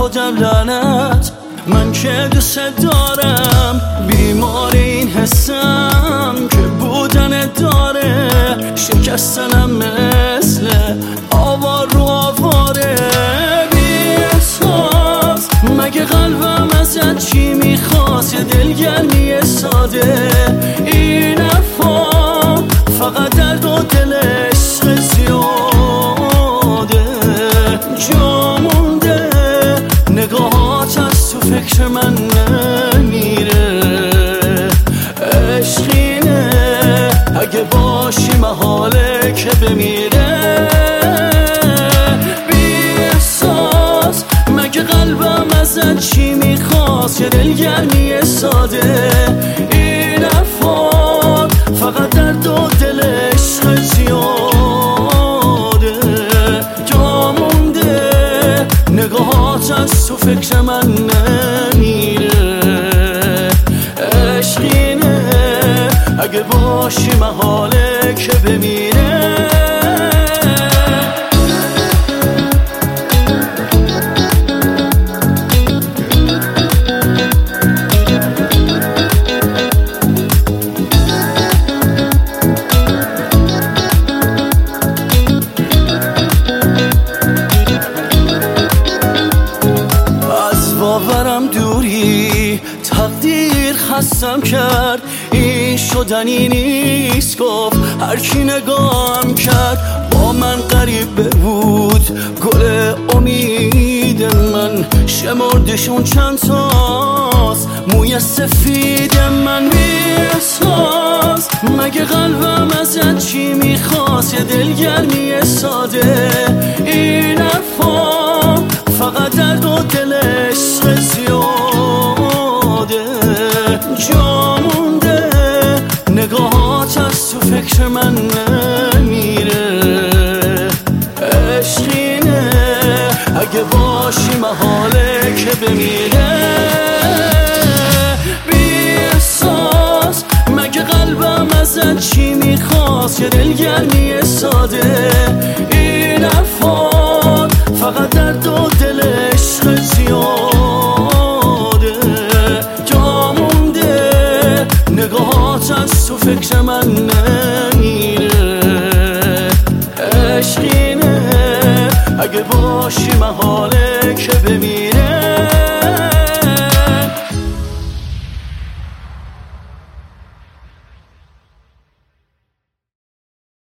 خودم لعنت، من که دوست دارم. بیمار این حسم که بودن داره، شکستنم مثل آوار رو آواره. بی‌احساس مگه قلبم ازت چی میخواست؟ یه دلگرمی ساده، این حرفا فقط درد و دل عشق زیاده. جا مونده نگاهات از تو فکر من نمیره. عشقینه اگه باشی محاله که بمیره. بی‌احساس مگه قلبم ازت چی میخواست؟ یه دلگرمی ساده، این حرفات فقط درد و دل عشق زیاده. جا مونده نگاهات از تو فکر من نمیره. عشقینه اگه باشی محاله که بمیره. باورم دوری تقدیر خستم کرد، این شدنی نیست گفت هر کی نگاهم کرد. با من غریبه بود گل امید من، شمردشون چند تاست موی سفید من. بی‌احساس مگه قلبم ازت چی میخواست؟ یه دلگرمی ساده، این حرفا فقط درد و دل عشق زیاده. جا مونده نگاهات از تو فکر من نمیره. عشقینه اگه باشی محاله که بمیره. بی‌احساس مگه قلبم ازت چی میخواست؟ یه دلگرمی ساده، این حرفات فقط درد و دل عشق زیاده. جا مونده نگاهات از تو فکر من نمیره. عشقینه اگه باشی محاله